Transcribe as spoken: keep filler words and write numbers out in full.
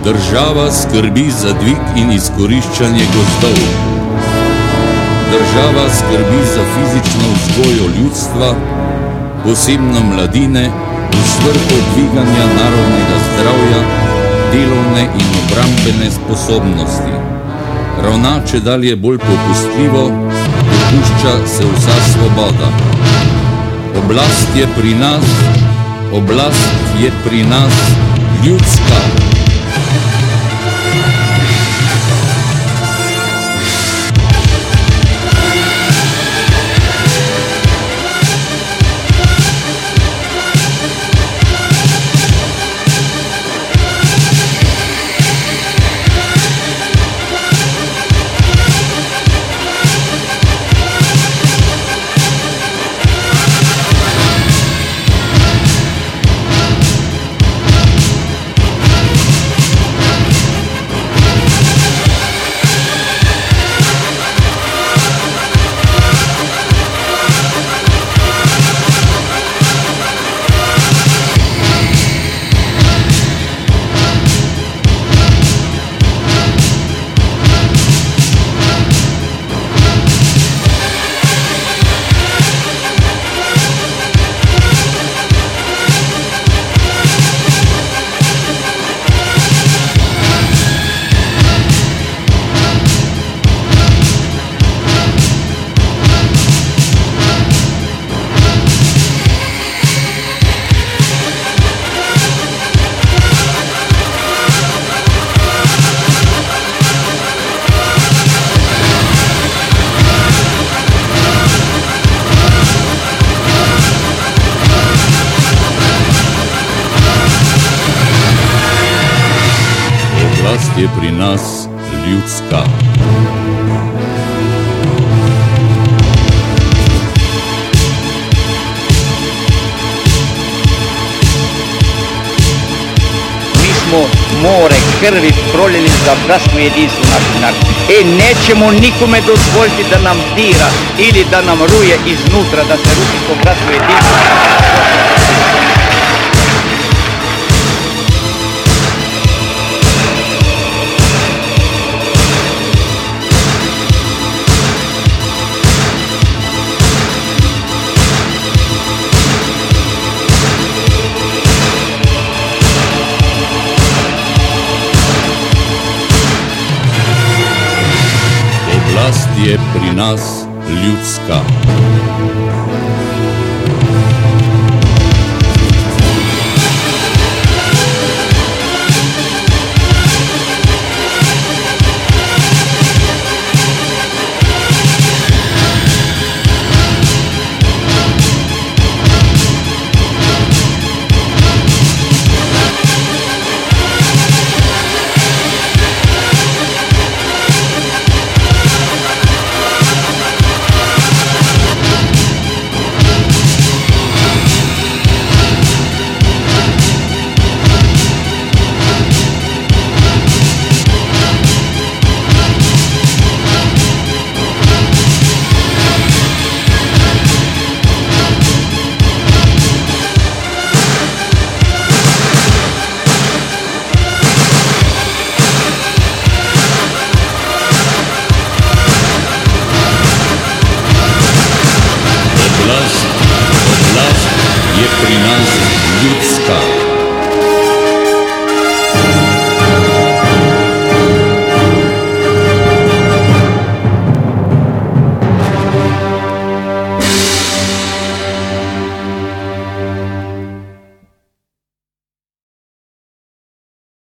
Država skrbi za dvig in izkoriščanje gozdov. Država skrbi za fizično vzgojo ljudstva, posebno mladine, v svrhu dviganja narodnega zdravja, delovne in obrambene sposobnosti. Ravna čedalje bolj popustljivo, dopušča se vsa svoboda. Oblast je pri nas, oblast je pri nas ljudska. Oblast je pri nas ljudska. Mi smo more krvi prolili za bratstvo jedinstvo naš narod. E, nećemo nikome dozvoliti da nam dira ili da nam ruje iznutra, da se ruši to bratstvo jedinstvo. Oblast je pri nas ljudska. Oblast je pri nas ljudska.